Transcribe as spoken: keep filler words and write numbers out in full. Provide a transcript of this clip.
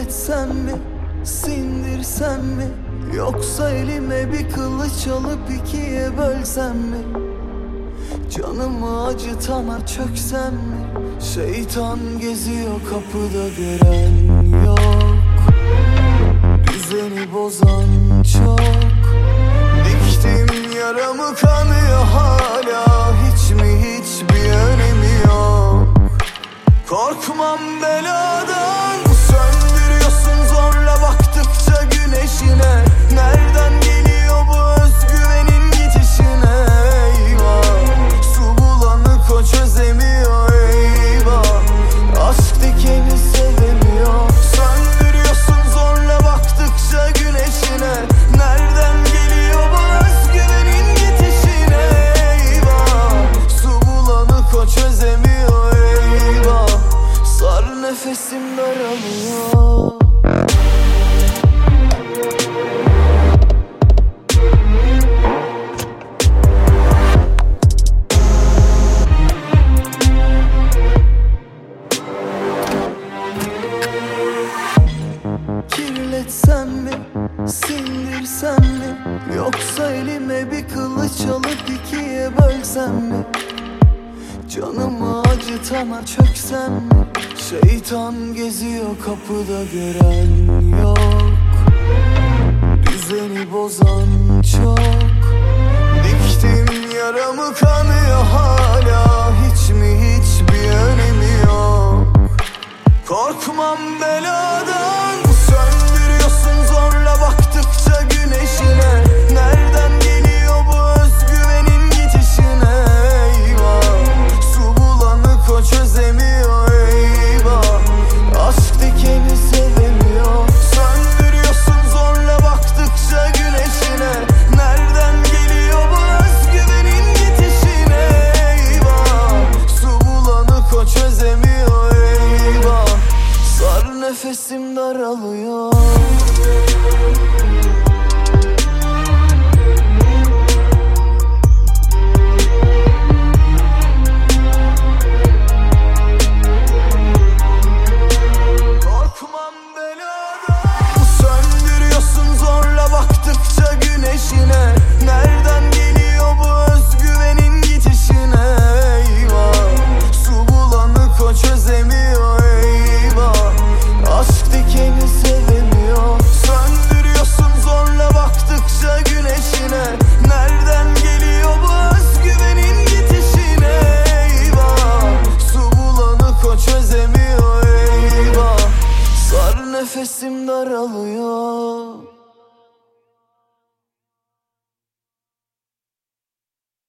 Kirletsem mi, sindirsem mi, yoksa elime bir kılıç alıp ikiye bölsem mi? Canımı acıtana çöksem mi? Şeytan geziyor kapıda, gören yok. Düzeni bozan çok. Diktim yaramı, kanıyor hala. Hiç mi hiçbir önemi yok. Korkmam beladan. Söndürüyorsun zorla baktıkça güneşine. Nereden geliyor bu özgüvenin gidişine? Eyvah, su bulanık o çözemiyor. Eyvah, aşk dikeni sevemiyor. Söndürüyorsun zorla baktıkça güneşine. Nereden geliyor bu özgüvenin gidişine? Eyvah, su bulanık o çözemiyor. Eyvah, sar nefesim daralıyor. Kirletsem mi, sindirsem mi, yoksa elime bir kılıç alıp ikiye bölsem mi? Canımı acıtana çöksem mi? Şeytan geziyor kapıda, gören yok. Düzeni bozan çok. Diktim yaramı, kanıyor hala. Hiç mi hiçbir önemi yok. Korkmam beladan. Söndürüyorsun zorla baktıkça güneşine. Nereden geliyor bu özgüvenin gidişine? Eyvah, su bulanık o çözemiyor. Eyvah, aşk dikeni sevemiyor. Söndürüyorsun zorla baktıkça güneşine. Nereden geliyor bu özgüvenin gidişine? Eyvah, su bulanık o çözemiyor. Eyvah, sar nefesim daralıyor. Korkmam beladan. Söndürüyorsun zorla baktıkça güneşine. Nereden geliyor bu özgüvenin gidişine? Eyvah, su bulanık o çözemiyor. Eyvah, aşk dikeni sevemiyor. Söndürüyorsun zorla baktıkça güneşine. Nereden geliyor bu özgüvenin gidişine? Eyvah, su bulanık o çözemiyor. Eyvah, sar nefesim daralıyor.